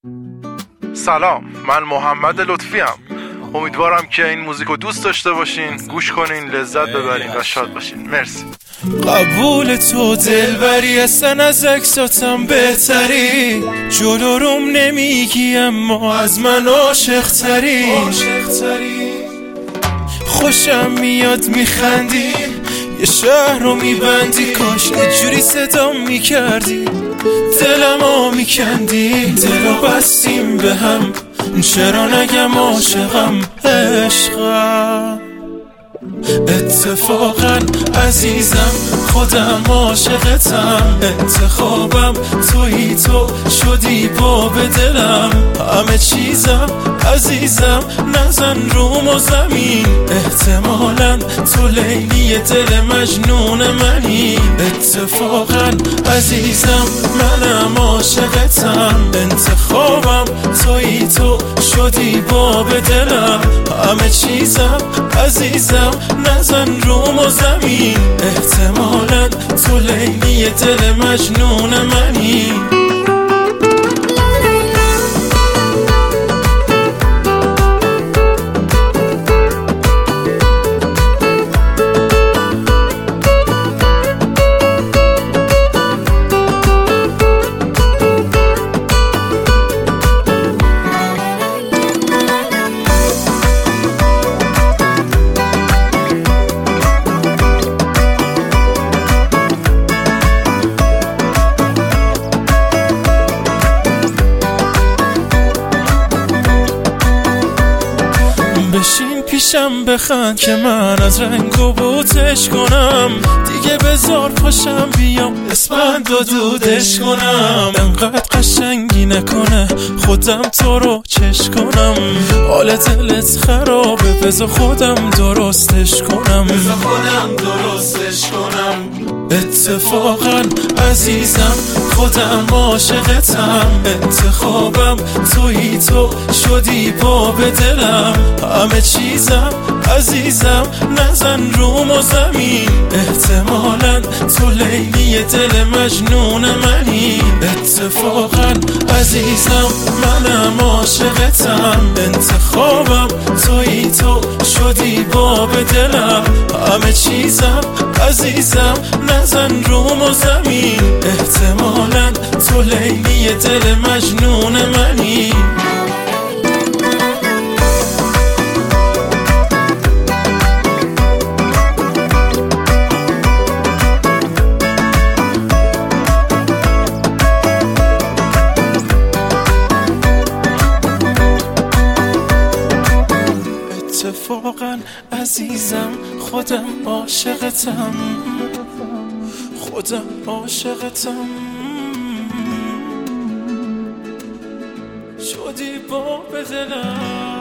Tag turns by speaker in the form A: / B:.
A: سلام، من محمد لطفی ام. امیدوارم که این موزیک رو دوست داشته باشین، گوش کنین، لذت ببرین و شاد باشین. مرسی.
B: قبول تو دلبری اصلا از عکساتم بهتری، جلو روم نمیگی اما از من عاشق تری. خوشم میاد میخندی، یه شهر رو میبندی، کاش یه جوری صدام میکردی، دلمو میکندی. دلو بستیم به هم، چرا نگم عاشقم، عشقم. اتفاقا عزیزم خودم عاشقتم، انتخابم تویی، تو شدی باب دلم. همه چیزم عزیزم، نزن روم و زمین، احتمالاً تو لیلی دل مجنون منی. اتفاقا عزیزم منم عاشقتم، انتخابم تویی، تو شدی باب دلم. همه چیزم عزیزم، نزن روم و زمین، احتمالاً تو لیلی دل مجنون منی. بشین پیشم بخند که من از رنگ و بوتش کنم، دیگه بذار پاشم بیام اسپند و دودش کنم. انقدر قشنگی نکنه خودم تو رو چش کنم، حال دلت خرابه بذار خودم درستش کنم. اتفاقا عزیزم خودم عاشقتم، انتخابم تویی، تو شدی باب دلم. همه چیزم عزیزم، نزن روم و زمین، احتمالاً تو لیلی دل مجنون منی. اتفاقا عزیزم منم عاشقتم، انتخابم تویی، تو شدی باب دلم. همه چیزم عزیزم، نزن روم و زمین، احتمالاً تو لیلی دل مجنون منی. اتفاقا عزیزم خودم عاشقتم، خودم عاشقتم، شدی باب دلم.